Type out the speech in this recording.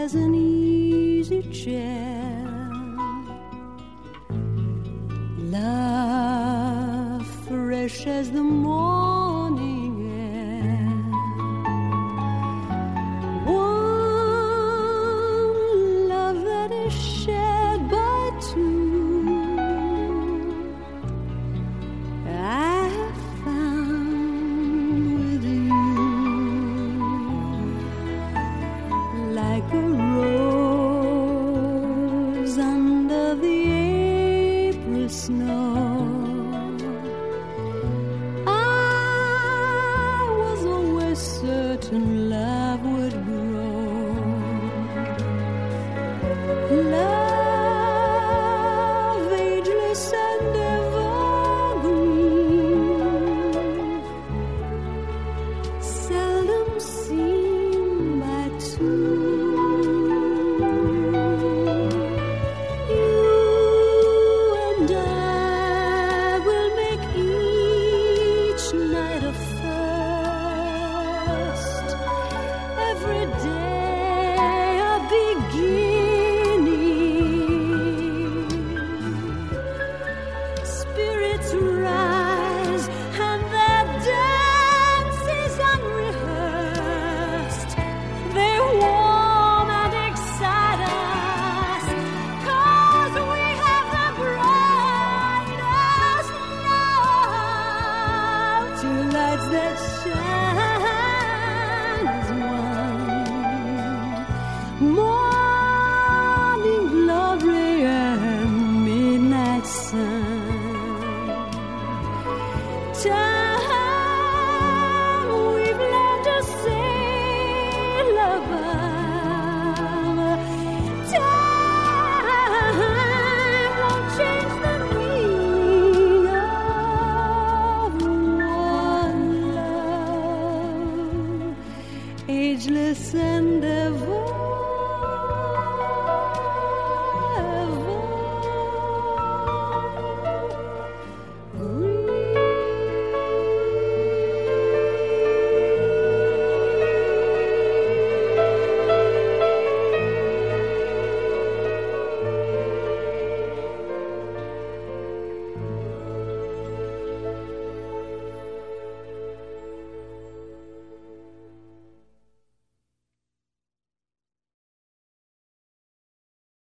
as an easy chair. Love fresh as the morning air. One love that is shared by two. I have found with you, like a rose under the April snow. I was always certain love would grow. Love, ageless and evergreen, seldom seen by two. You and I will make each night a first, every day a beginning. Spirits rise and their dance is unrehearsed. They warm and excite us, 'cause we have the brightest love. Two lights that shine as one, morning glory and midnight sun. Time we've learned to sail above. Time won't change the meaning of one love, ageless and ever.